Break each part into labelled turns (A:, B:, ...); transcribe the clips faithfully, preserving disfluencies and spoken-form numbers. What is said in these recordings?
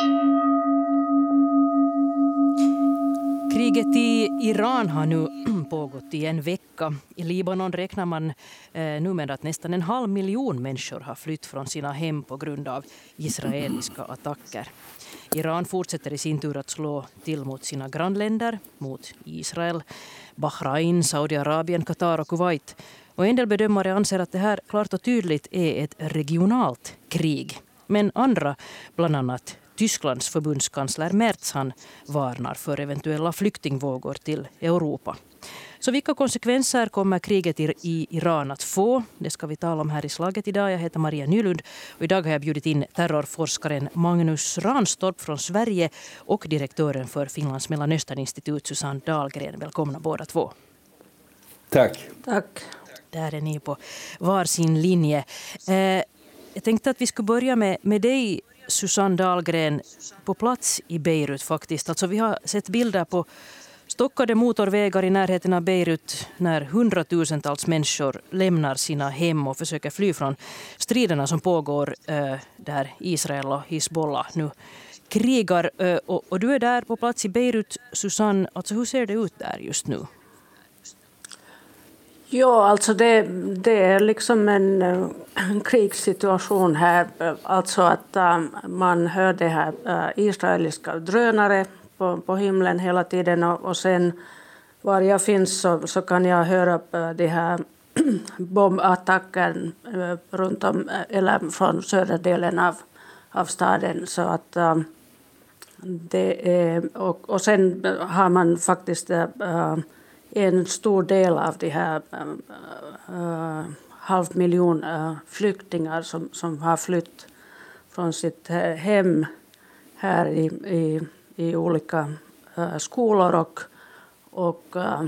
A: Kriget i Iran har nu pågått i en vecka. I Libanon räknar man eh, nu med att nästan en halv miljon människor har flytt från sina hem på grund av israeliska attacker. Iran fortsätter i sin tur att slå till mot sina grannländer, mot Israel, Bahrain, Saudiarabien, Qatar och Kuwait. Och en del bedömare anser att det här klart och tydligt är ett regionalt krig. Men andra, bland annat Tysklands förbundskansler Merz, han varnar för eventuella flyktingvågor till Europa. Så vilka konsekvenser kommer kriget i Iran att få? Det ska vi tala om här i slaget idag. Jag heter Maria Nylund och idag har jag bjudit in terrorforskaren Magnus Ranstorp från Sverige och direktören för Finlands Mellanösterninstitut Susanne Dahlgren. Välkomna båda två.
B: Tack.
C: Tack.
A: Där är ni på varsin linje. Eh, jag tänkte att vi skulle börja med, med dig, Susanne Dahlgren, på plats i Beirut faktiskt. Alltså vi har sett bilder på stockade motorvägar i närheten av Beirut när hundratusentals människor lämnar sina hem och försöker fly från striderna som pågår eh, där Israel och Hizbollah nu krigar. Eh, och, och du är där på plats i Beirut, Susanne. Alltså hur ser det ut där just nu?
C: Ja, alltså det, det är liksom en, en krigssituation här. Alltså att um, man hör det här uh, israeliska drönare på, på himlen hela tiden. Och, och sen var jag finns så, så kan jag höra uh, det här bombattacken uh, runt om, eller från södra delen av, av staden. Så att uh, det är, och, och sen har man faktiskt uh, en stor del av de här uh, uh, halv miljon uh, flyktingar som, som har flytt från sitt uh, hem här i, i, i olika uh, skolor och, och uh,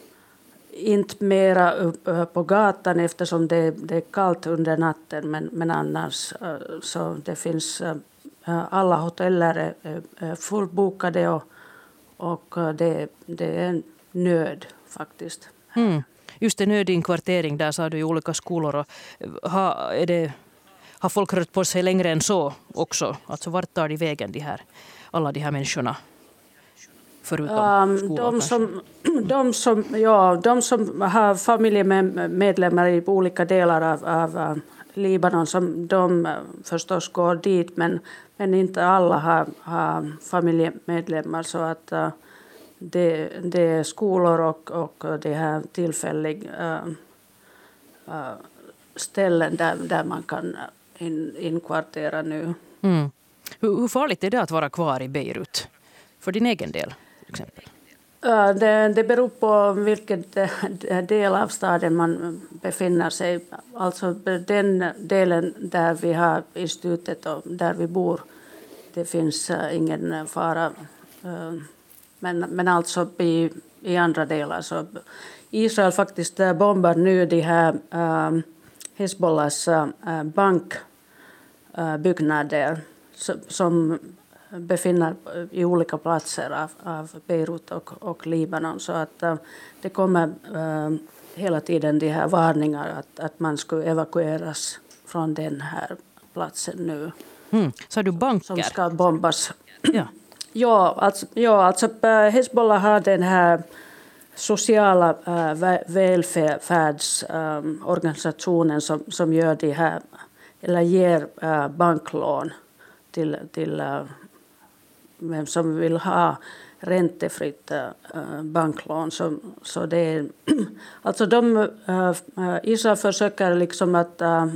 C: inte mera upp uh, på gatan eftersom det, det är kallt under natten, men, men annars uh, så det finns uh, alla hoteller är, är fullbokade och, och uh, det, det är en nöd faktiskt.
A: Mm. Just det, nödinkvartering, där sa du i olika skolor. Och ha, är det, har folk rört på sig längre än så också? Alltså vart tar de vägen, de här, alla de här människorna? Förutom um, skolor,
C: de, som, de, som, ja, de som har familjemedlemmar i olika delar av, av Libanon, som de förstås går dit, men, men inte alla har, har familjemedlemmar, så att uh, Det, det är skolor och, och det här tillfälliga äh, äh, ställen där, där man kan in, inkvartera nu.
A: Mm. Hur, hur farligt är det att vara kvar i Beirut? För din egen del, till exempel?
C: Äh, det, det beror på vilken del av staden man befinner sig. Alltså den delen där vi har institutet och där vi bor, det finns äh, ingen fara. Äh, Men, men alltså i, i andra delar så Israel faktiskt bombar nu de här äh, Hezbollahs äh, bankbyggnader äh, som befinner i olika platser av, av Beirut och, och Libanon. Så att äh, det kommer äh, hela tiden de här varningar att, att man skulle evakueras från den här platsen nu.
A: Mm. Så du banker?
C: Som ska bombas.
A: Ja.
C: Ja, alltså, ja, alltså Hezbollah har den här sociala äh, välfärdsorganisationen äh, som, som gör det här, eller ger äh, banklån till, till äh, vem som vill ha räntefritt äh, banklån. Så, så det är, alltså de, äh, Israel försöker liksom att äh,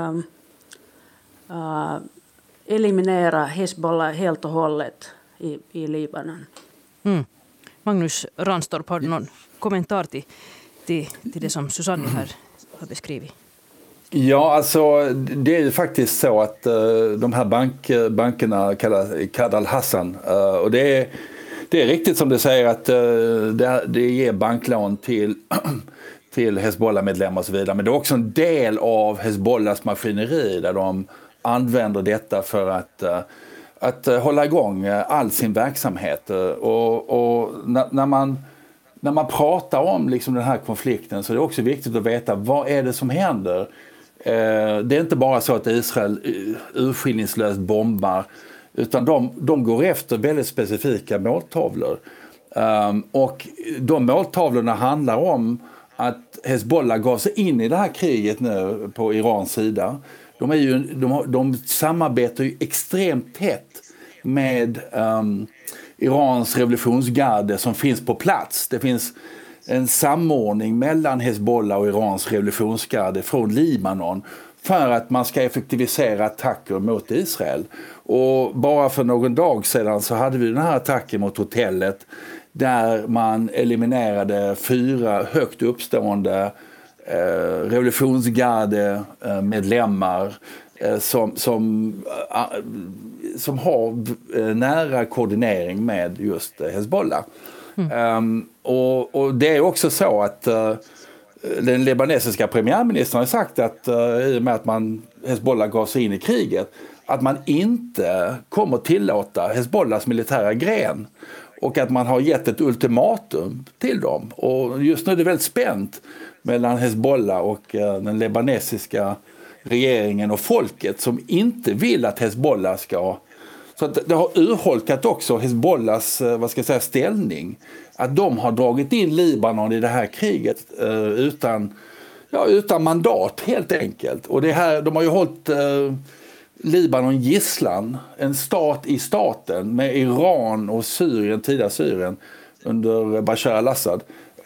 C: äh, eliminera Hezbollah helt och hållet I, i Libanon.
A: Mm. Magnus Ranstorp, har du någon kommentar till, till, till det som Susanne här har beskrivit?
B: Ja, alltså det är ju faktiskt så att uh, de här bank, bankerna kallas Qad al-Hassan uh, och det är, det är riktigt som du säger att uh, det, det ger banklån till, till Hezbollah-medlemmar och så vidare, men det är också en del av Hezbollahs maskineri där de använder detta för att uh, att hålla igång all sin verksamhet. Och, och när, man, när man pratar om liksom den här konflikten så är det också viktigt att veta vad är det som händer. Det är inte bara så att Israel urskillningslöst bombar utan de, de går efter väldigt specifika måltavlor. Um, och de måltavlorna handlar om att Hezbollah gav sig in i det här kriget nu på Irans sida. De, är ju, de, de samarbetar ju extremt tätt med um, Irans revolutionsgarde som finns på plats. Det finns en samordning mellan Hezbollah och Irans revolutionsgarde från Libanon för att man ska effektivisera attacker mot Israel. Och bara för någon dag sedan så hade vi den här attacken mot hotellet där man eliminerade fyra högt uppstående eh, revolutionsgarde eh, medlemmar eh, som, som, eh, som har eh, nära koordinering med just eh, Hezbollah. Mm. Um, och, och det är också så att uh, den libanesiska premiärministern har sagt att uh, i och med att man, Hezbollah gav sig in i kriget, att man inte kommer tillåta Hezbollahs militära gren och att man har gett ett ultimatum till dem. Och just nu är det väldigt spänt mellan Hezbollah och uh, den libanesiska regeringen och folket som inte vill att Hezbollah ska. Så att det har urholkat också Hezbollahs, vad ska jag säga, ställning. Att de har dragit in Libanon i det här kriget eh, utan, ja, utan mandat helt enkelt. Och det här, de har ju hållit eh, Libanon gisslan, en stat i staten med Iran och Syrien, tidigare Syrien under Bashar al-Assad.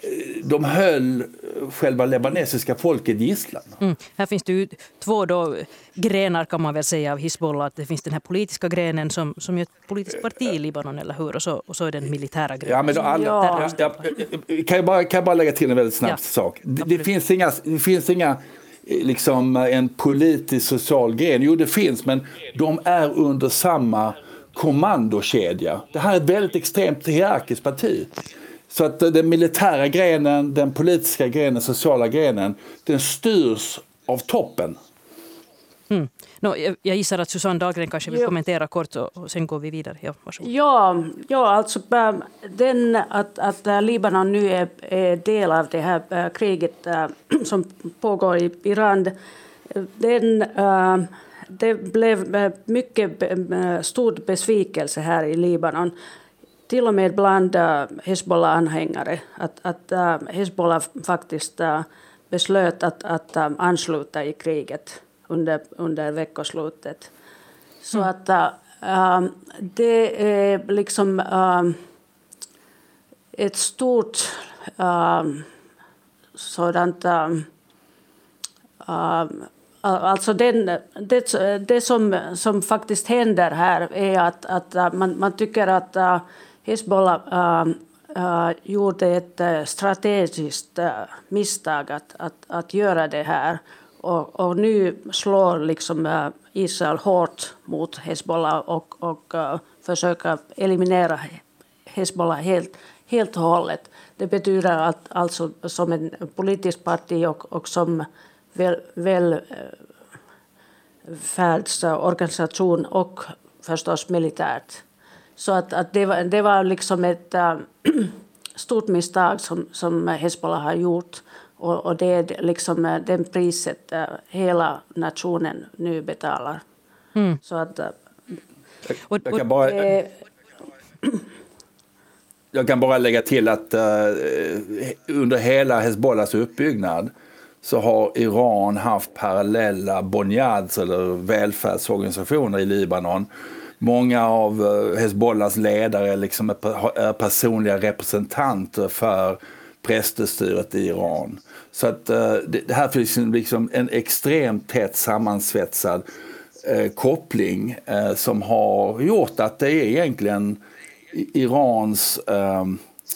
B: De höll själva libanesiska folket gisslan.
A: Mm. Här finns det ju två då grenar kan man väl säga av Hizbollah. Att det finns den här politiska grenen som, som är ett politiskt parti i Libanon, eller hur? Och så, och så är den militära grenen.
B: Ja, men då alla, ja. Ja, kan, jag bara, kan jag bara lägga till en väldigt snabb ja. sak? Det, det, finns inga, det finns inga liksom en politisk social gren. Jo, det finns, men de är under samma kommandokedja. Det här är ett väldigt extremt hierarkiskt parti. Så att den militära grenen, den politiska grenen, sociala grenen, den styrs av toppen.
A: Mm. No, jag, jag gissar att Susanne Dahlgren kanske vill ja. kommentera kort och, och sen går vi vidare. Ja,
C: ja, ja, alltså den, att, att Libanon nu är, är del av det här äh, kriget äh, som pågår i Iran, den, äh, det blev äh, mycket äh, stor besvikelse här i Libanon. Till och med bland uh, Hezbollah-anhängare att, att uh, Hezbollah faktiskt uh, beslöt att, att uh, ansluta i kriget under, under veckoslutet. Så mm. att uh, um, det är liksom uh, ett stort uh, sådant uh, uh, alltså den, det, det som, som faktiskt händer här är att, att uh, man, man tycker att uh, Hezbollah uh, uh, gjorde ett uh, strategiskt uh, misstag att, att, att göra det här. Och, och nu slår liksom, uh, Israel hårt mot Hezbollah och, och uh, försöker eliminera Hezbollah helt, helt och hållet. Det betyder att alltså som en politisk parti och, och som väl, väl uh, färdsorganisation och förstås militärt. Så att, att det, var, det var liksom ett äh, stort misstag som, som Hezbollah har gjort. Och, och det är liksom äh, den priset äh, hela nationen nu betalar. Mm. Så att, äh,
B: jag, jag, kan bara, äh, jag kan bara lägga till att äh, under hela Hezbollahs uppbyggnad så har Iran haft parallella bonyads eller välfärdsorganisationer i Libanon. Många av Hezbollahs ledare liksom är personliga representanter för prästestyret i Iran. Så att det här finns liksom en extremt tätt sammansvetsad eh, koppling eh, som har gjort att det är egentligen Irans eh,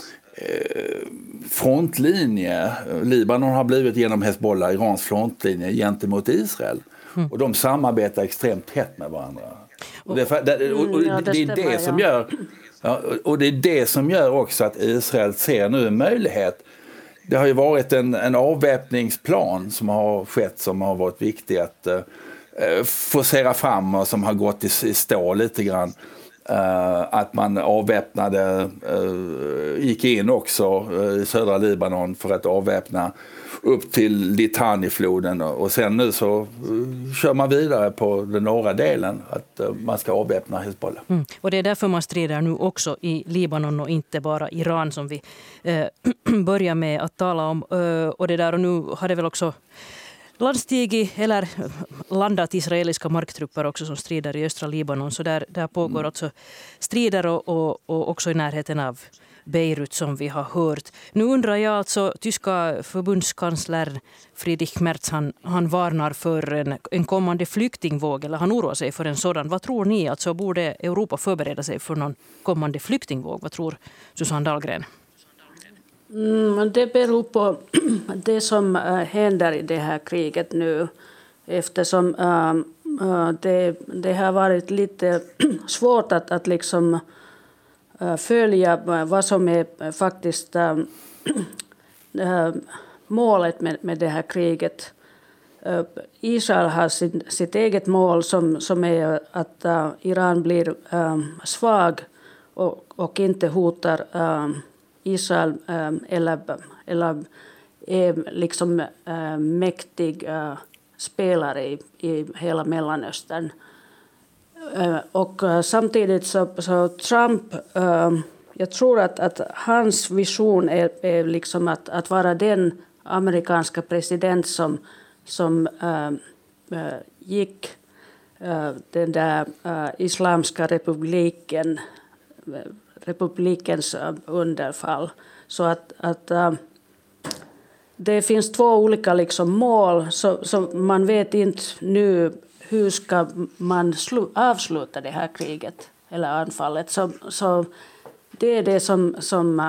B: frontlinje. Libanon har blivit genom Hezbollah Irans frontlinje gentemot Israel. Mm. Och de samarbetar extremt tätt med varandra. Och det, det, och, och det, det är det som gör ja, och det är det som gör också att Israel ser nu en möjlighet. Det har ju varit en, en avväpningsplan som har skett som har varit viktig att uh, forcera fram och som har gått i, i stå lite grann. Uh, att man avväpnade, uh, gick in också uh, i södra Libanon för att avväpna upp till Litani-floden, och sen nu så uh, kör man vidare på den norra delen att uh, man ska avväpna Hezbollah.
A: Mm. Och det är därför man strider nu också i Libanon och inte bara Iran som vi uh, börjar med att tala om. Uh, och det där, och nu har det väl också landstigit eller landat israeliska marktrupper också som strider i östra Libanon. Så där, där pågår mm. alltså strider och, och, och också i närheten av Beirut som vi har hört. Nu undrar jag alltså, tyska förbundskansler Friedrich Merz, han, han varnar för en, en kommande flyktingvåg, eller han oroar sig för en sådan. Vad tror ni? Alltså, borde Europa förbereda sig för någon kommande flyktingvåg? Vad tror Susanne Dahlgren?
C: Mm, det beror på det som äh, händer i det här kriget nu, eftersom äh, äh, det, det har varit lite svårt att, att liksom, äh, följa vad som är faktiskt äh, äh, målet med, med det här kriget. Äh, Israel har sin, sitt eget mål som, som är att äh, Iran blir äh, svag och, och inte hotar äh, Israel äh, eller, eller är liksom äh, mäktig äh, spelare i, i hela Mellanöstern. Äh, och äh, samtidigt så, så Trump, äh, jag tror att, att hans vision är, är liksom att, att vara den amerikanska president som, som äh, äh, gick äh, den där äh, islamska republiken republikens underfall. Så att, att äh, det finns två olika liksom mål, så, så man vet inte nu hur ska man slu- avsluta det här kriget eller anfallet. Så, så det är det som, som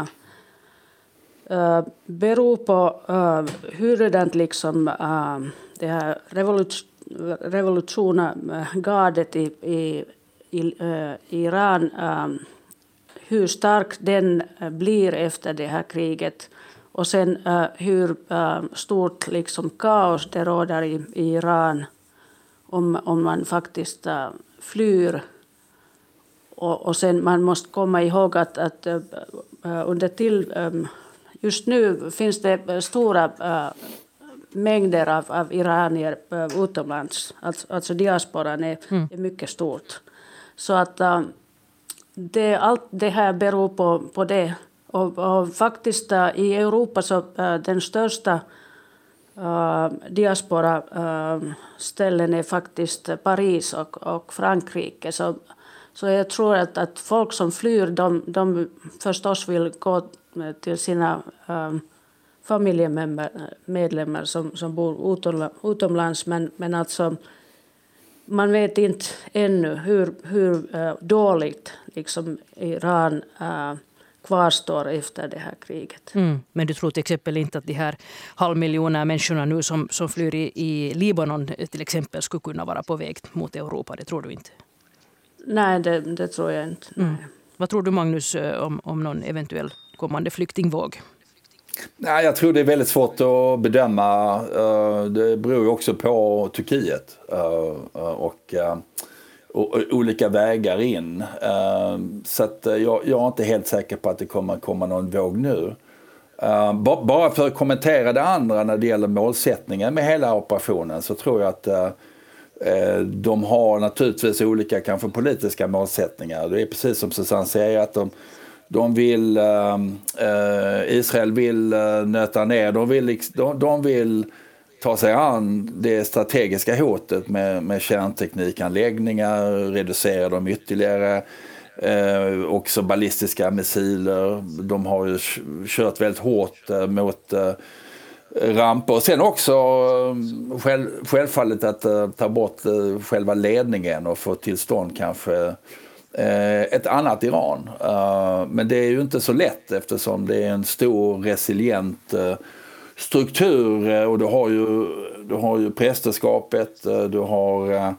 C: äh, beror på äh, hurdant liksom äh, det här revolution, revolutionsgardet i, i, i äh, Iran äh, hur stark den blir efter det här kriget, och sen uh, hur uh, stort liksom kaos det råder i, i Iran om, om man faktiskt uh, flyr. Och, och sen man måste komma ihåg att, att uh, under till, um, just nu finns det stora uh, mängder av, av iranier uh, utomlands, alltså, alltså diasporan är, mm. är mycket stort. Så att uh, Det, allt det här beror på, på det. Och, och faktiskt uh, i Europa så uh, den största uh, diaspora uh, ställen är faktiskt Paris och, och Frankrike. Så, så jag tror att, att folk som flyr, de, de förstås vill gå till sina um, familjemedlemmar som, som bor utomlands. Men, men alltså man vet inte ännu hur, hur uh, dåligt liksom Iran uh, kvarstår efter det här kriget.
A: Mm. Men du tror till exempel inte att de här halvmiljoner människorna nu som, som flyr i, i Libanon till exempel skulle kunna vara på väg mot Europa? Det tror du inte?
C: Nej, det, det tror jag inte.
A: Mm. Vad tror du, Magnus, om, om någon eventuell kommande flyktingvåg?
B: Nej, jag tror det är väldigt svårt att bedöma. Det beror ju också på Turkiet och, och olika vägar in. Så att jag, jag är inte helt säker på att det kommer komma någon våg nu. Bara för att kommentera det andra när det gäller målsättningen med hela operationen, så tror jag att de har naturligtvis olika kanske politiska målsättningar. Det är precis som Susanne säger, att de De vill, äh, Israel vill äh, nöta ner, de vill, de, de vill ta sig an det strategiska hotet med, med kärnteknikanläggningar, reducera dem ytterligare, äh, också ballistiska missiler. De har ju kört väldigt hårt äh, mot äh, ramper, och sen också äh, själv, självfallet att äh, ta bort äh, själva ledningen och få till stånd kanske ett annat Iran. Men det är ju inte så lätt, eftersom det är en stor resilient struktur, och du har ju, du har ju prästerskapet, du har,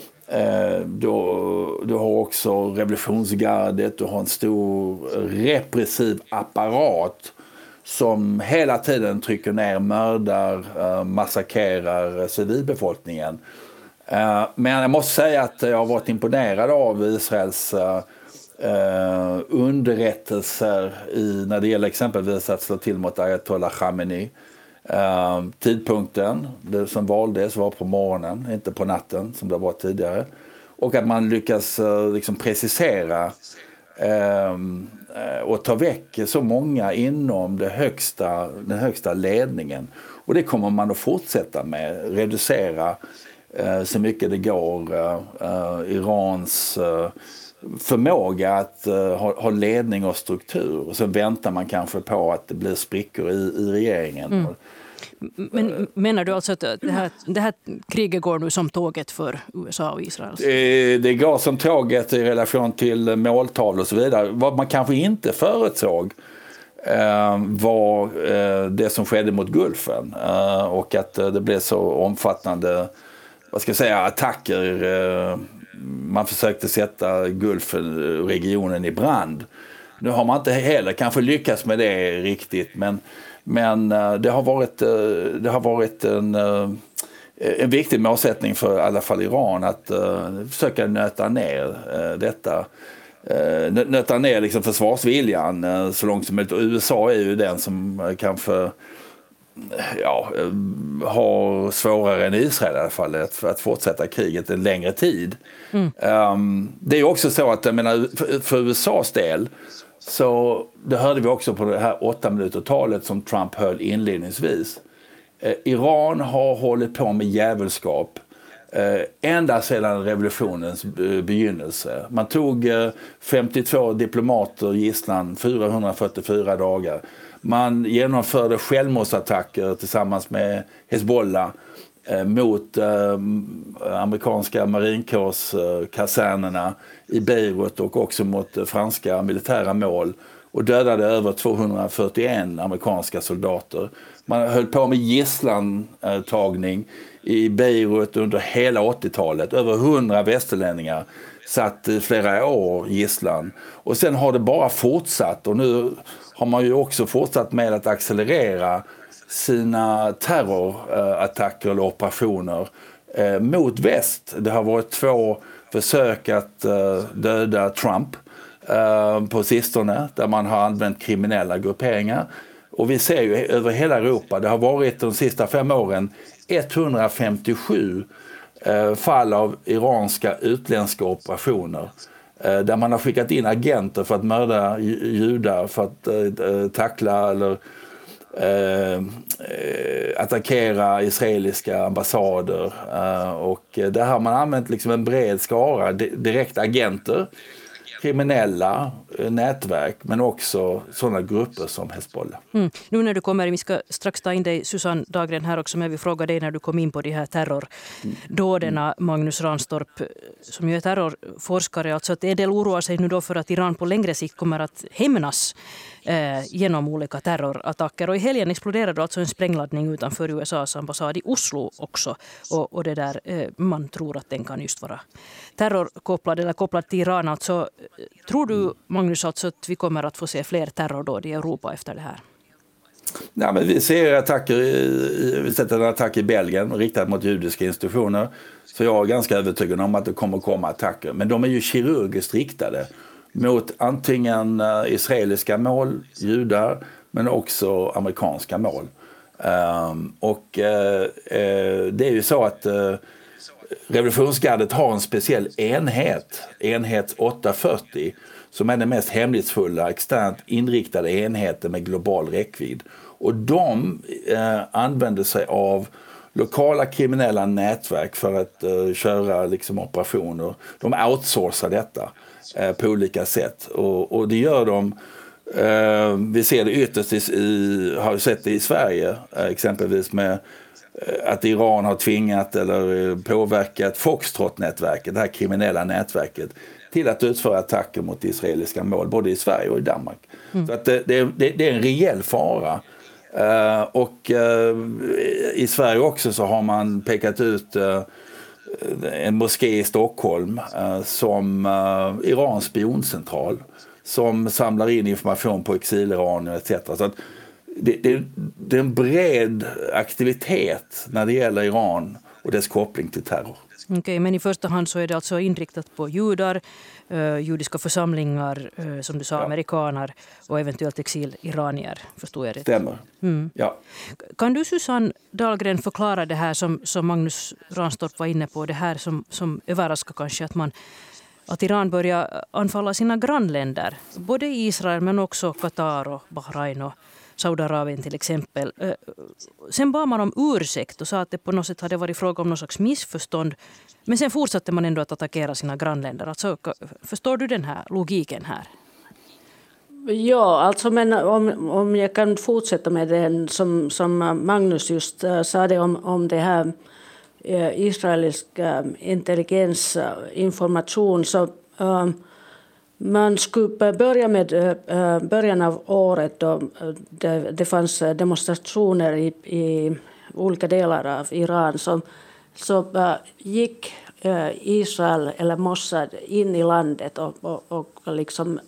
B: du, du har också revolutionsgardet, du har en stor repressiv apparat som hela tiden trycker ner, mördar, massakrerar civilbefolkningen. Men jag måste säga att jag har varit imponerad av Israels eh, underrättelser i, när det gäller exempelvis att slå till mot Ayatollah Khamenei. Eh, tidpunkten det som valdes var på morgonen, inte på natten som det var tidigare. Och att man lyckas eh, liksom precisera eh, och ta väck så många inom det högsta, den högsta ledningen. Och det kommer man att fortsätta med, reducera eh, så mycket det går eh, eh, Irans eh, förmåga att uh, ha, ha ledning och struktur. Och så väntar man kanske på att det blir sprickor i, i regeringen. Mm.
A: Men menar du alltså att det här, det här kriget går nu som tåget för U S A och Israel?
B: Det, det går som tåget i relation till måltal och så vidare. Vad man kanske inte förutsåg eh, var eh, det som skedde mot Gulfen. Eh, och att eh, det blev så omfattande, vad ska jag säga, attacker. Eh, man försökte sätta Gulfregionen i brand. Nu har man inte heller kanske lyckats med det riktigt, men, men det har varit, det har varit en, en viktig målsättning för i alla fall Iran att uh, försöka nöta ner uh, detta. Uh, nöta ner liksom försvarsviljan uh, så långt som möjligt. Och U S A är ju den som uh, kanske ja, har svårare än Israel i alla fall att, att fortsätta kriget en längre tid. Mm. Um, det är också så att jag menar, för, för U S As del så det hörde vi också på det här åtta minuter-talet som Trump höll inledningsvis. Eh, Iran har hållit på med djävulskap eh, ända sedan revolutionens begynnelse. Man tog eh, femtiotvå diplomater gisslan fyrahundrafyrtiofyra dagar. Man genomförde självmordsattacker tillsammans med Hezbollah eh, mot eh, amerikanska marinkårskasernerna eh, i Beirut och också mot eh, franska militära mål och dödade över tvåhundrafyrtioen amerikanska soldater. Man höll på med gisslantagning i Beirut under hela åttiotalet. Över hundra västerlänningar satt i flera år gisslan. Och sen har det bara fortsatt och nu har man ju också fortsatt med att accelerera sina terrorattacker eller operationer eh, mot väst. Det har varit två försök att eh, döda Trump eh, på sistone där man har använt kriminella grupperingar. Och vi ser ju över hela Europa, det har varit de sista fem åren etthundrafemtiosju eh, fall av iranska utländska operationer. Där man har skickat in agenter för att mörda judar, för att eh, tackla eller eh, attackera israeliska ambassader. Eh, och där har man använt liksom en bred skara, direkt agenter, kriminella nätverk, men också sådana grupper som Hezbollah.
A: Mm. Nu när du kommer, vi ska strax ta in dig Susanne Dahlgren här också, men vi frågar dig när du kom in på de här terrordåderna, mm. Magnus Ranstorp, som ju är terrorforskare, alltså att en del oroar sig nu då för att Iran på längre sikt kommer att hämnas eh, genom olika terrorattacker. Och i helgen exploderade alltså en sprängladdning utanför U S As ambassad i Oslo också. Och, och det där, eh, man tror att den kan just vara terrorkopplad eller kopplad till Iran. Alltså, tror du, Magnus, alltså att vi kommer att få se fler terrordåd i Europa efter det här?
B: Ja, men vi ser attacker i, vi sett en attack i Belgien riktad mot judiska institutioner. Så jag är ganska övertygad om att det kommer komma attacker. Men de är ju kirurgiskt riktade mot antingen israeliska mål, judar, men också amerikanska mål. Um, och uh, uh, det är ju så att uh, revolutionsgardet har en speciell enhet, enhet åttahundrafyrtio, som är den mest hemlighetsfulla, externt inriktade enheten med global räckvidd. Och de eh, använder sig av lokala kriminella nätverk för att eh, köra liksom, operationer. De outsourcar detta eh, på olika sätt. Och, och det gör de, eh, vi ser det ytterst i, i, har sett det i Sverige, eh, exempelvis med att Iran har tvingat eller påverkat Foxtrot-nätverket, det här kriminella nätverket, till att utföra attacker mot israeliska mål, både i Sverige och i Danmark. Mm. Så att det, det, det är en rejäl fara. Uh, och uh, i Sverige också så har man pekat ut uh, en moské i Stockholm uh, som uh, Irans spioncentral som samlar in information på exiliranier et cetera. Så att det, det, det är en bred aktivitet när det gäller Iran och dess koppling till terror.
A: Okej, okay, men i första hand så är det alltså inriktat på judar, uh, judiska församlingar, uh, som du sa,
B: ja.
A: amerikaner och eventuellt exil-iranier, förstår jag rätt?
B: Stämmer, mm. ja.
A: Kan du, Susanne Dahlgren, förklara det här som, som Magnus Ranstorp var inne på, det här som, som överraskar kanske att man att Iran börjar anfalla sina grannländer, både Israel men också Qatar och Bahrain och Saudiarabien till exempel. Sen bad man om ursäkt och sa att det på något sätt hade varit fråga om någon slags missförstånd. Men sen fortsatte man ändå att attackera sina grannländer. Alltså, förstår du den här logiken här?
C: Ja, alltså men om, om jag kan fortsätta med den som, som Magnus just uh, sa det om, om det här uh, israeliska intelligensinformation, så uh, man skulle börja med uh, början av året då det, det fanns demonstrationer i, i olika delar av Iran, så, så uh, gick uh, Israel eller Mossad in i landet och, och, och liksom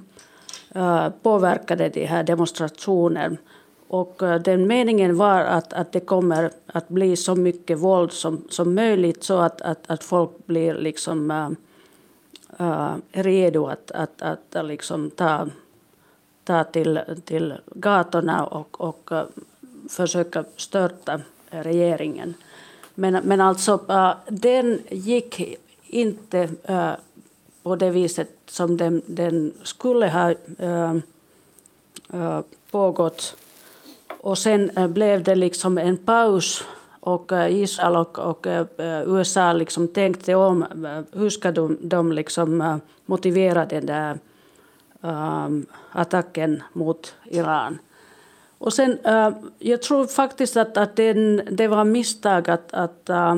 C: Uh, påverkade de här demonstrationen. Och uh, den meningen var att, att det kommer att bli så mycket våld som, som möjligt, så att, att, att folk blir liksom uh, uh, redo att, att, att, att liksom ta, ta till, till gatorna och, och uh, försöka störta regeringen. Men, men alltså uh, den gick inte uh, på det viset som den, den skulle ha äh, äh, pågått. Och sen äh, blev det liksom en paus, och äh, Israel och, och äh, U S A liksom tänkte om äh, hur ska de, de liksom, äh, motivera den där äh, attacken mot Iran. Och sen, äh, jag tror faktiskt att, att den, det var misstag att, att, äh,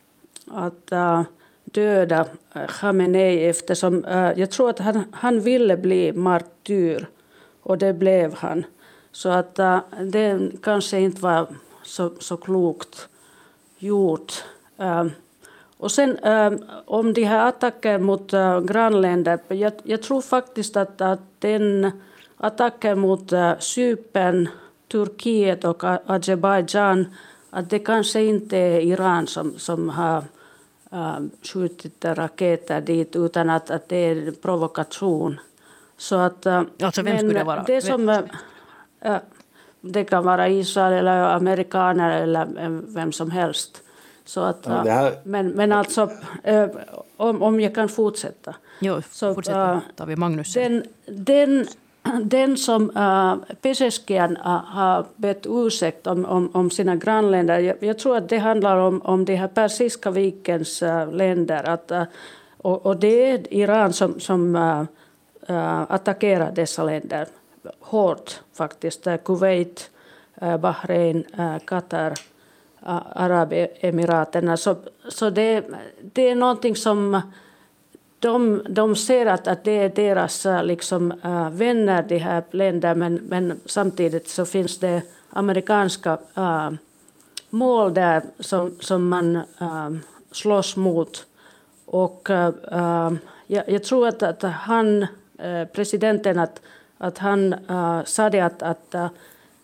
C: att äh, döda Khamenei, eftersom uh, jag tror att han, han ville bli martyr, och det blev han. Så att uh, det kanske inte var så, så klokt gjort. Uh, och sen uh, om de här attacker mot uh, grannländer, jag, jag tror faktiskt att, att den attacken mot uh, Cypern, Turkiet och Azerbaijan, att det kanske inte är Iran som, som har Uh, skjutit raketer dit, utan att, att det är provokation. Så att, uh,
A: alltså vem skulle det vara?
C: Det, som, uh, uh, det kan vara Israel eller amerikaner eller vem som helst. Så att, uh, ja, här... men, men alltså, uh, om, om jag kan fortsätta.
A: Jo,
C: så,
A: fortsätta. Tar vi Magnus.
C: Den, den, den som uh, Pezeshkian uh, har bett ursäkt om, om, om sina grannländer, jag, jag tror att det handlar om, om de här Persiska vikens uh, länder. Att, uh, och, och det är Iran som, som uh, uh, attackerar dessa länder hårt faktiskt. Uh, Kuwait, uh, Bahrain, uh, Qatar, uh, Arabemiraterna. Så, så det, det är någonting som De, de ser att, att det är deras liksom, uh, vänner, de här länder, men, men samtidigt så finns det amerikanska uh, mål där som, som man uh, slåss mot. Och uh, uh, jag, jag tror att, att han, uh, presidenten, att, att han uh, sa det att, att uh,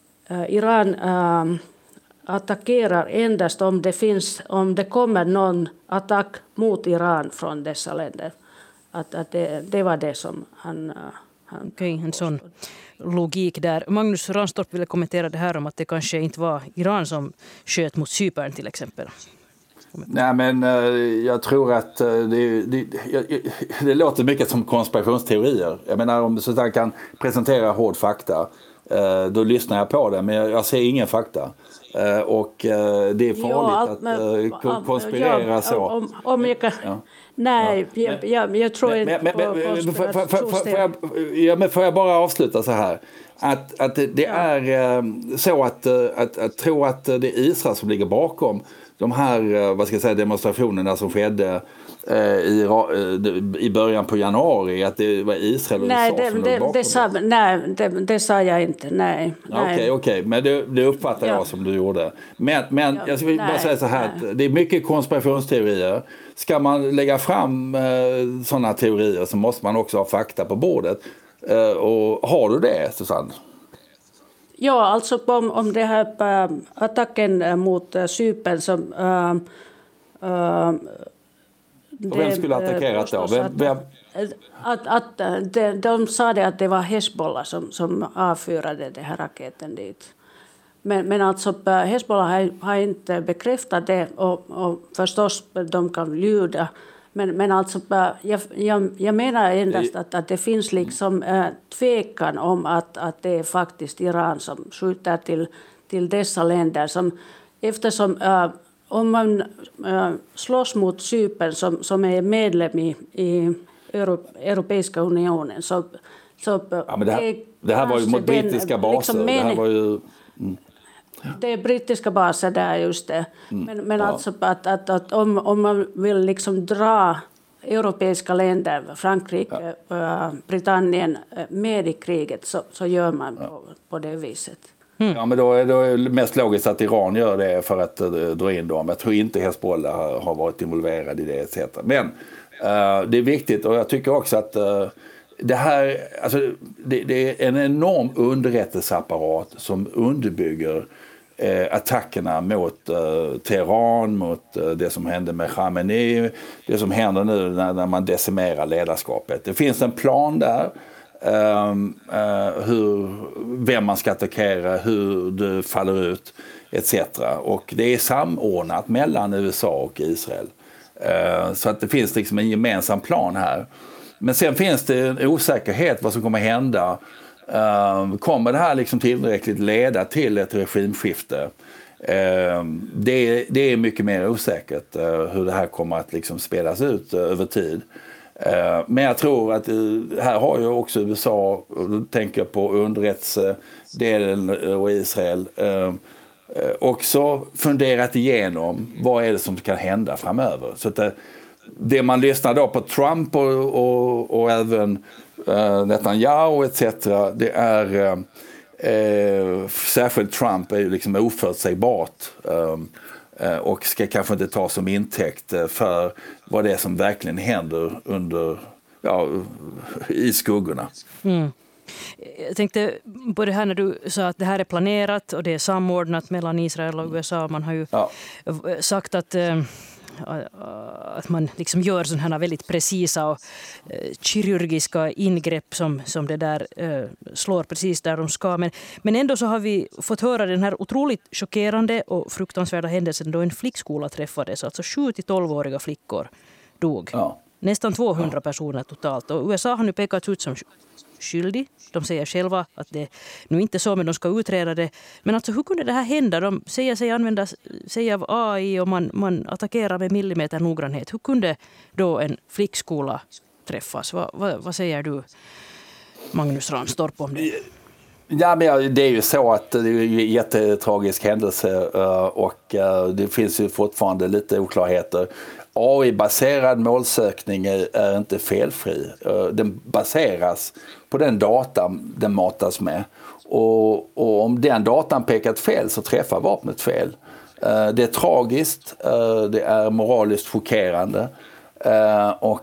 C: Iran uh, attackerar endast om det, finns, om det kommer någon attack mot Iran från dessa länder. Att, att det, det var det som han... han
A: Okej, okay, en sån logik där. Magnus Ranstorp ville kommentera det här om att det kanske inte var Iran som sköt mot Cypern till exempel.
B: Nej, men jag tror att det, det, det, det låter mycket som konspirationsteorier. Jag menar, om du så kan presentera hård fakta, då lyssnar jag på det, men jag, jag ser ingen fakta. Och det är farligt ja, allt, att men, konspirera ja, så.
C: Om, om jag kan... Ja. Nej, ja. jag, jag, jag tror inte men, på konspirationsteorier.
B: Ja, men får jag bara avsluta så här. Att, att det, det ja. är så att, att, att tro att det är Israel som ligger bakom de här, vad ska jag säga, demonstrationerna som skedde i, i början på januari, att det var Israel och
C: nej,
B: U S A
C: det,
B: som
C: det,
B: låg bakom
C: det. Sa, nej, det, det sa jag inte, nej.
B: Okej, okej, okay, okay. Men det, det uppfattar ja. jag som du gjorde. Men, men ja, jag vill nej, bara säga så här, att det är mycket konspirationsteorier. Ska man lägga fram eh, sådana teorier så måste man också ha fakta på bordet. Eh, och har du det, Susanne?
C: Ja, alltså om, om det här äh, attacken mot äh, Cypern som... Äh, äh,
B: och vem skulle attackerat då? Vem, vem,
C: Att, att de, de sa det att det var Hezbollah som, som avfyrade den här raketen dit. Men, men alltså Hezbollah har, har inte bekräftat det och, och förstås de kan ljuda. Men, men alltså jag, jag, jag menar endast att, att det finns liksom äh, tvekan om att, att det är faktiskt Iran som skjuter till, till dessa länder. Som, eftersom äh, om man äh, slåss mot Cypern som, som är medlem i, i Europeiska unionen så, så
B: ja, men det, här, det här var ju mot brittiska baser. Liksom det här var ju... Mm.
C: Det är brittiska baser där just det. Mm, men men ja. alltså att, att, att om, om man vill liksom dra europeiska länder, Frankrike, ja. äh, Britannien med i kriget så, så gör man ja. på, på det viset.
B: Mm. Ja, men då är det mest logiskt att Iran gör det för att uh, dra in dem. Jag tror inte Hezbollah har, har varit involverad i det et cetera. Men uh, det är viktigt och jag tycker också att uh, det här, alltså, det, det är en enorm underrättelseapparat som underbygger eh, attackerna mot eh, Teheran, mot eh, det som hände med Khamenei, det som händer nu när, när man decimerar ledarskapet. Det finns en plan där, eh, eh, hur, vem man ska attackera, hur det faller ut, et cetera. Och det är samordnat mellan U S A och Israel. Eh, så att det finns liksom en gemensam plan här. Men sen finns det en osäkerhet vad som kommer hända. Uh, kommer det här liksom tillräckligt leda till ett regimskifte? Uh, det, det är mycket mer osäkert uh, hur det här kommer att liksom spelas ut uh, över tid. Uh, men jag tror att uh, här har ju också U S A, och då tänker jag på underrättelsedelen och Israel, uh, uh, också funderat igenom vad är det som kan hända framöver. Så att uh, det man lyssnar då på Trump och, och, och även uh, Netanyahu et cetera. Det är uh, uh, särskilt Trump är ju liksom oförutsägbart um, uh, och ska kanske inte ta som intäkt för vad det är som verkligen händer under, ja, i skuggorna. Mm.
A: Jag tänkte på det här när du sa att det här är planerat och det är samordnat mellan Israel och U S A. Man har ju ja. sagt att uh, att man liksom gör sådana här väldigt precisa och eh, kirurgiska ingrepp som, som det där eh, slår precis där de ska. Men, men ändå så har vi fått höra den här otroligt chockerande och fruktansvärda händelsen då en flickskola träffades. Alltså sju till tolv-åriga flickor dog. Ja. Nästan tvåhundra ja. personer totalt. Och U S A har nu pekats ut som skyldig. De säger själva att det nu inte är så, men de ska utreda det. Men alltså hur kunde det här hända? De säger sig använda sig av A I och man, man attackerar med millimeter noggrannhet. Hur kunde då en flickskola träffas? Va, va, vad säger du, Magnus Ranstorp, om det?
B: Ja, men det är ju så att det är en jättetragisk händelse och det finns ju fortfarande lite oklarheter. A I-baserad målsökning är, är inte felfri. Den baseras på den data den matas med. Och, och om den datan pekat fel så träffar vapnet fel. Det är tragiskt, det är moraliskt chockerande. Och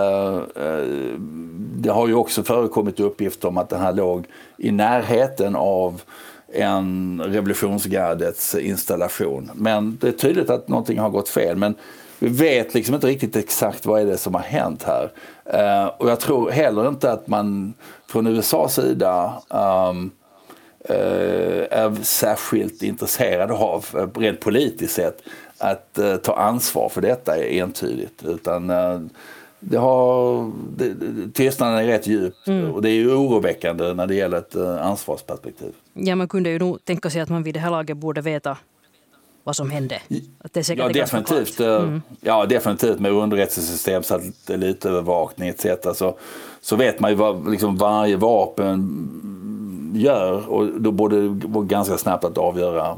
B: det har ju också förekommit uppgifter om att den här låg i närheten av en revolutionsgardets installation. Men det är tydligt att någonting har gått fel. Men vi vet liksom inte riktigt exakt vad är det som har hänt här. Uh, och jag tror heller inte att man från U S A:s sida um, uh, är särskilt intresserad av, uh, rent politiskt sett, att uh, ta ansvar för detta är entydigt. Utan uh, det har, det, tystnaden är rätt djup mm. och det är ju oroväckande när det gäller ett uh, ansvarsperspektiv.
A: Ja, man kunde ju nog tänka sig att man vid det här laget borde veta vad som hände. Att det är
B: ja, definitivt, mm. ja, definitivt med underrättelsesystem, satellitövervakning et cetera. Så, så vet man ju vad liksom varje vapen gör och då borde det vara ganska snabbt att avgöra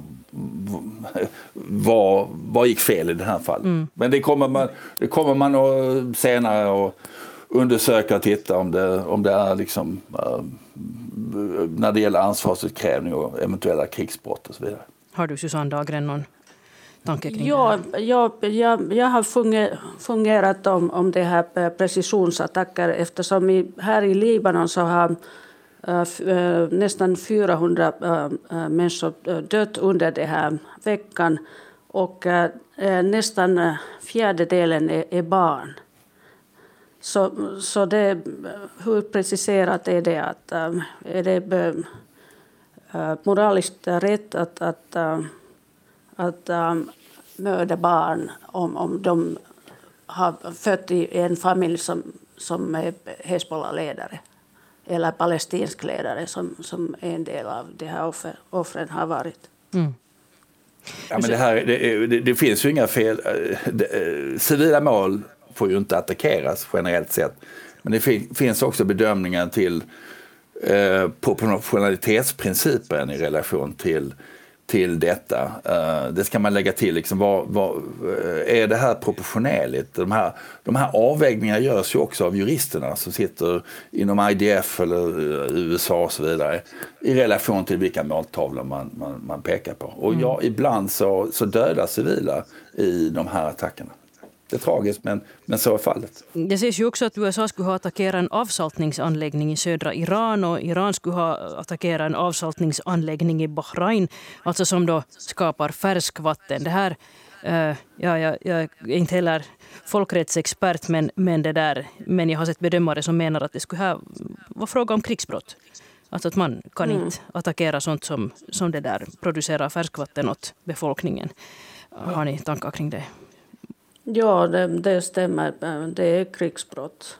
B: vad, vad gick fel i det här fallet. Mm. Men det kommer man, det kommer man att senare och undersöka och titta om det, om det är liksom, uh, när det gäller ansvarsutkrävning och eventuella krigsbrott och så vidare.
A: Har du, Susanne Dahlgren, någon tanke kring
C: ja,
A: det här?
C: Ja, jag, jag har fungerat om, om det här precisionsattacker eftersom i, här i Libanon så har äh, nästan fyrahundra äh, människor dött under den här veckan och äh, nästan fjärdedelen är, är barn. Så, så det, hur preciserat är det att är det moraliskt rätt att, att, att, att mörda barn om, om de har fött i en familj som, som är Hezbollah-ledare eller palestinsk ledare som, som en del av de här offer, offren har varit. Mm.
B: Ja, men det, här, det, det, det finns ju inga fel. Det, civila mål får ju inte attackeras generellt sett. Men det fin, finns också bedömningar till eh, proportionalitetsprincipen i relation till, till detta. Eh, det ska man lägga till. Liksom, vad, vad, är det här proportionerligt? De här, de här avvägningarna görs ju också av juristerna som sitter inom I D F eller U S A och så vidare i relation till vilka måltavlor man, man, man pekar på. Och ja, ibland så, så dödas civila i de här attackerna. Det är tragiskt, men, men så är fallet.
A: Det sägs ju också att U S A skulle ha attackerat en avsaltningsanläggning i södra Iran och Iran skulle ha attackerat en avsaltningsanläggning i Bahrain, alltså som då skapar färskvatten. Det här, uh, ja, jag, jag är inte heller folkrättsexpert, men, men, det där, men jag har sett bedömare som menar att det skulle ha vara fråga om krigsbrott. Alltså att man kan mm. inte attackera sånt som, som det där producerar färskvatten åt befolkningen. Har ni tankar kring det?
C: Ja, det, det stämmer. Det är krigsbrott.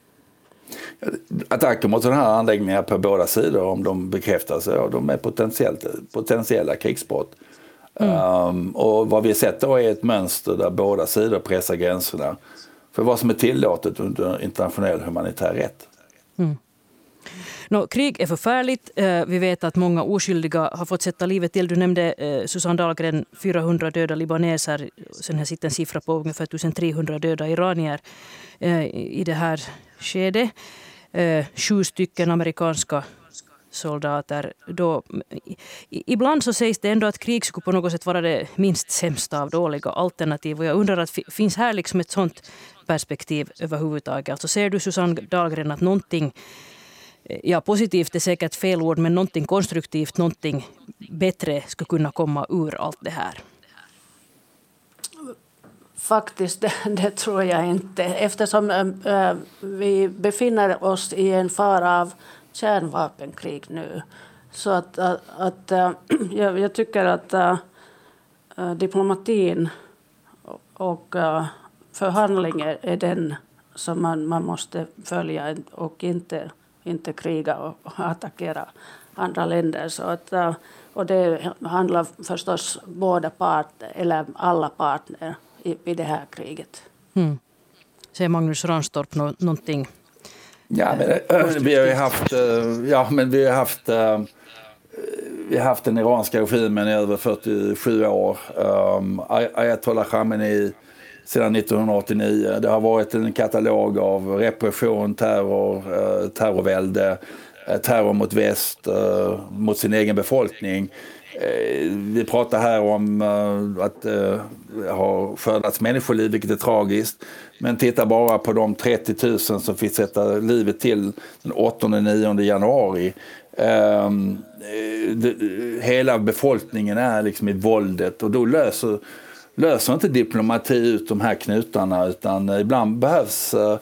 B: Attacker mot sådana här anläggningar på båda sidor, om de bekräftas, ja, de är potentiellt, potentiella krigsbrott. Mm. Um, och vad vi sett då är ett mönster där båda sidor pressar gränserna för vad som är tillåtet under internationell humanitär rätt. Mm.
A: Nå, krig är förfärligt. Vi vet att många oskyldiga har fått sätta livet till. Du nämnde Susanne Dahlgren, fyrahundra döda libaneser. Sen har sitt en siffra på ungefär ettusentrehundra döda iranier i det här skedet. Sju stycken amerikanska soldater. Då, ibland så sägs det ändå att krig skulle på något sätt vara det minst sämsta av dåliga alternativ. Och jag undrar att finns här liksom ett sånt perspektiv överhuvudtaget. Alltså ser du, Susanne Dahlgren, att någonting, ja, positivt är säkert fel ord, men någonting konstruktivt, någonting bättre ska kunna komma ur allt det här?
C: Faktiskt, det, det tror jag inte. Eftersom äh, vi befinner oss i en fara av kärnvapenkrig nu. Så att, att, att äh, jag, jag tycker att äh, diplomatin och äh, förhandlingar är den som man, man måste följa och inte inte kriga och attackera andra länder. Så att, och det handlar förstås båda parter, eller alla partner i, i det här kriget.
A: Mm. Säger Magnus Ranstorp nå, någonting?
B: Ja, men, äh, vi har ju haft, äh, ja, men vi har haft, äh, vi har haft den iranska regimen i över fyrtiosju år. Um, Ayatollah Khamenei sedan nittonhundraåttionio. Det har varit en katalog av repression, terror, eh, terrorvälde, eh, terror mot väst, eh, mot sin egen befolkning. Eh, vi pratar här om eh, att det eh, har skördats människoliv, vilket är tragiskt. Men titta bara på de trettio tusen som fick sätta livet till den åttonde och nionde januari. Eh, det, hela befolkningen är liksom i våldet, och då löser löser inte diplomati ut de här knutarna, utan ibland behövs eh,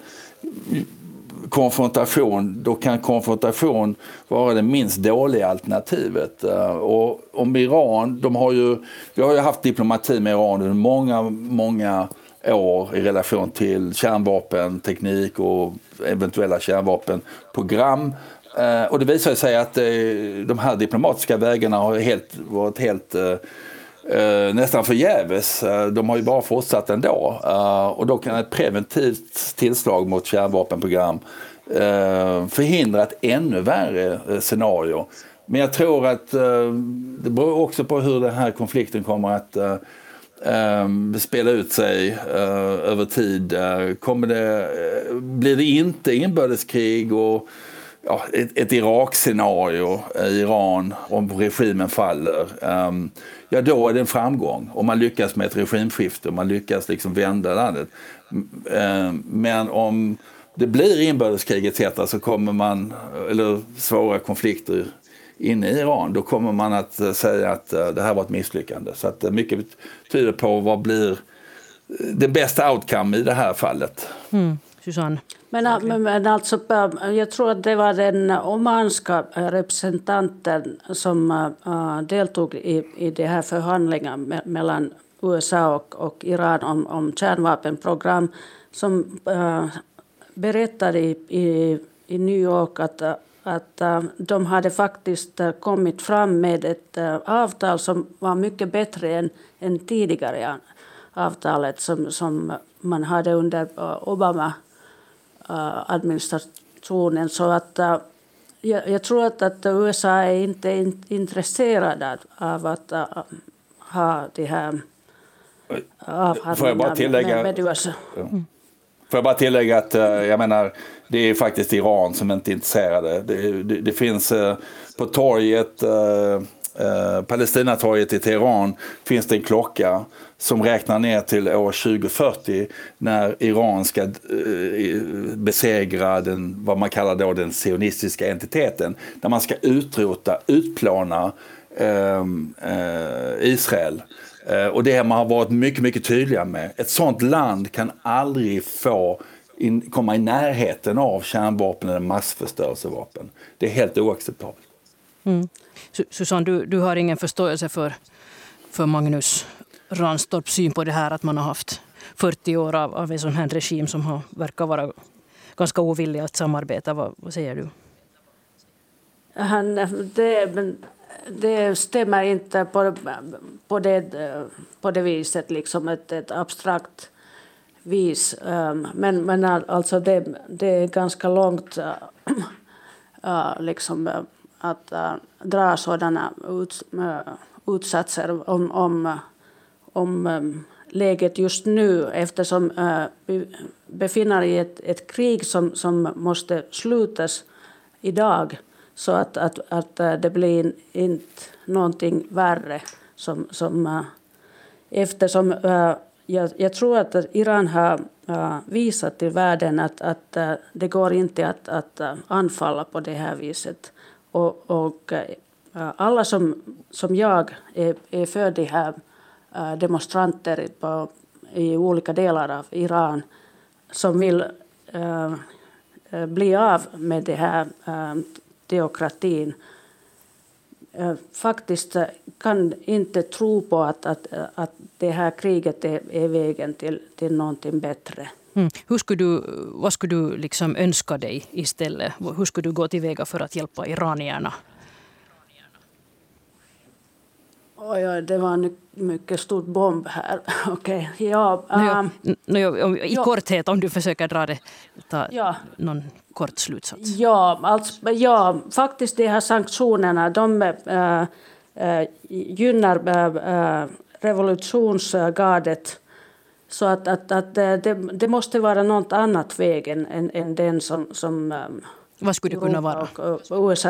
B: konfrontation. Då kan konfrontation vara det minst dåliga alternativet. Eh, och om Iran, de har ju, vi har ju haft diplomati med Iran under många, många år i relation till kärnvapenteknik och eventuella kärnvapenprogram. Eh, och det visar sig att eh, de här diplomatiska vägarna har helt, varit helt eh, Uh, nästan förgäves. Uh, de har ju bara fortsatt ändå. Uh, och då kan ett preventivt tillslag mot kärnvapenprogram uh, förhindra ett ännu värre uh, scenario. Men jag tror att uh, det beror också på hur den här konflikten kommer att uh, um, spela ut sig uh, över tid. Uh, kommer det, uh, blir det inte inbördeskrig och ja, ett, ett Irak-scenario i Iran om regimen faller, um, ja, då är det en framgång. Om man lyckas med ett regimskifte, om man lyckas liksom vända landet. Um, men om det blir inbördeskrig et cetera så kommer man, eller svåra konflikter inne i Iran, då kommer man att säga att uh, det här var ett misslyckande. Så att uh, mycket tyder på vad blir den bästa outcome i det här fallet.
A: Mm. Susanne?
C: Men, men, men alltså, jag tror att det var den omanska representanten som uh, deltog i, i de här förhandlingarna me, mellan U S A och, och Iran om, om kärnvapenprogram som uh, berättade i, i, i New York att, att uh, de hade faktiskt uh, kommit fram med ett uh, avtal som var mycket bättre än, än tidigare avtalet som, som man hade under uh, Obama administrationen. Så att uh, jag, jag tror att, att U S A är inte in, intresserade av att uh, ha de här avhandlingarna med, med U S A.
B: Mm. Får jag bara tillägga att uh, jag menar, det är faktiskt Iran som inte är intresserade. Det, det, det finns uh, på torget uh, Uh, Palestinatorget i Teheran finns det en klocka som räknar ner till år tjugo fyrtio när Iran ska uh, besegra den, vad man kallar då den sionistiska entiteten, där man ska utrota, utplåna uh, uh, Israel. Uh, och det har man varit mycket, mycket tydliga med. Ett sånt land kan aldrig få in, komma i närheten av kärnvapen eller massförstörelsevapen. Det är helt oacceptabelt.
A: Mm. Susanne, du, du har ingen förståelse för, för Magnus Ranstorps syn på det här att man har haft fyrtio år av, av en sån här regim som har, verkar vara ganska ovillig att samarbeta. Vad, vad säger du?
C: Han, det, det stämmer inte på, på, det, på det viset, liksom ett, ett abstrakt vis. Men, men alltså det, det är ganska långt liksom att uh, dra sådana ut, uh, utsatser om, om, om um, läget just nu, eftersom uh, vi befinner i ett, ett krig som, som måste slutas idag, så att, att, att uh, det blir inte någonting värre. Som, som, uh, eftersom uh, jag, jag tror att Iran har uh, visat till världen att, att uh, det går inte att, att uh, anfalla på det här viset. Och, och äh, alla som, som jag är, är för de här äh, demonstranter på, i olika delar av Iran som vill äh, bli av med det här äh, teokratin äh, faktiskt kan inte tro på att, att, att det här kriget är, är vägen till, till någonting bättre.
A: Mm. Hur skulle du, vad skulle du liksom önska dig istället? Hur skulle du gå tillväga för att hjälpa iranierna?
C: Oj, det var en mycket stor bomb här. Okej, okay. ja,
A: um, no, no, I ja. korthet, om du försöker dra det, ta ja. någon kort slutsats.
C: Ja, alltså, ja, faktiskt de här sanktionerna, de äh, äh, gynnar äh, revolutionsgardet. Så att, att, att det, det måste vara något annat väg än, än, än den som, som um,
A: vad skulle det kunna vara?
C: Och, och U S A.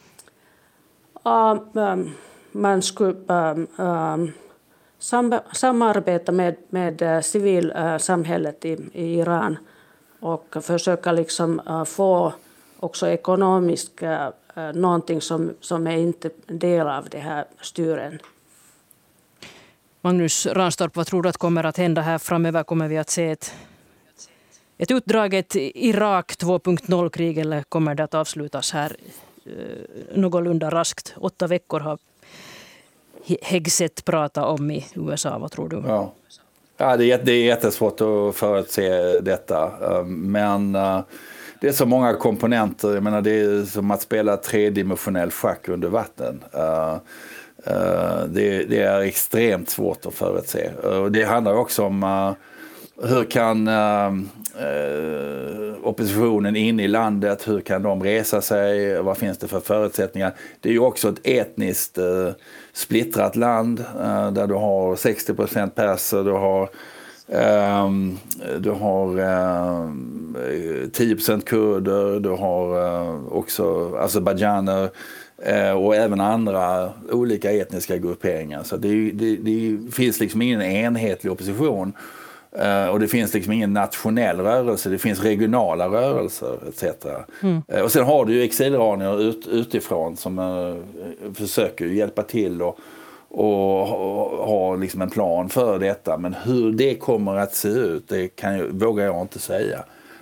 C: Uh, um, man skulle um, um, sam, samarbeta med, med uh, civilsamhället uh, i, i Iran och försöka liksom, uh, få också ekonomiskt uh, någonting som, som är inte en del av det här styren.
A: Magnus Ranstorp, vad tror du att kommer att hända här framöver? Kommer vi att se ett, ett utdraget Irak två punkt noll-krig, eller kommer det att avslutas här eh, någorlunda raskt? Åtta veckor har Hegseth pratat om i U S A. Vad tror du?
B: Ja, ja det, är, det är jättesvårt att förutse detta. Men det är så många komponenter. Jag menar, det är som att spela tredimensionell schack under vatten. Uh, det, det är extremt svårt att förutse. Uh, det handlar också om uh, hur kan uh, uh, oppositionen in i landet, hur kan de resa sig, vad finns det för förutsättningar. Det är ju också ett etniskt uh, splittrat land uh, där du har sextio procent perser, du har Um, du har um, tio procent kurder, du har uh, också azerbajdzjaner uh, och även andra olika etniska grupperingar. Så det, det, det finns liksom ingen enhetlig opposition uh, och det finns liksom ingen nationell rörelse, det finns regionala rörelser et cetera. Mm. Uh, och sen har du ju exiliranier ut, utifrån som uh, försöker hjälpa till och och ha liksom en plan för detta, men hur det kommer att se ut, det kan jag, vågar jag inte säga.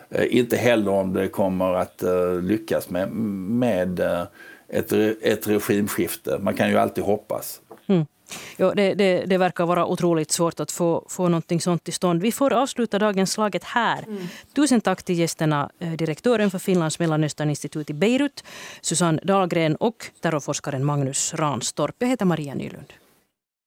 B: Inte heller om det kommer att lyckas med, med ett, ett regimskifte. Man kan ju alltid hoppas.
A: Mm. Ja, det, det, det verkar vara otroligt svårt att få, få någonting sånt till stånd. Vi får avsluta dagens slaget här. Mm. Tusen tack till gästerna, direktören för Finlands Mellanösterninstitut i Beirut, Susanne Dahlgren och terrorforskaren Magnus Ranstorp. Jag heter Maria Nylund.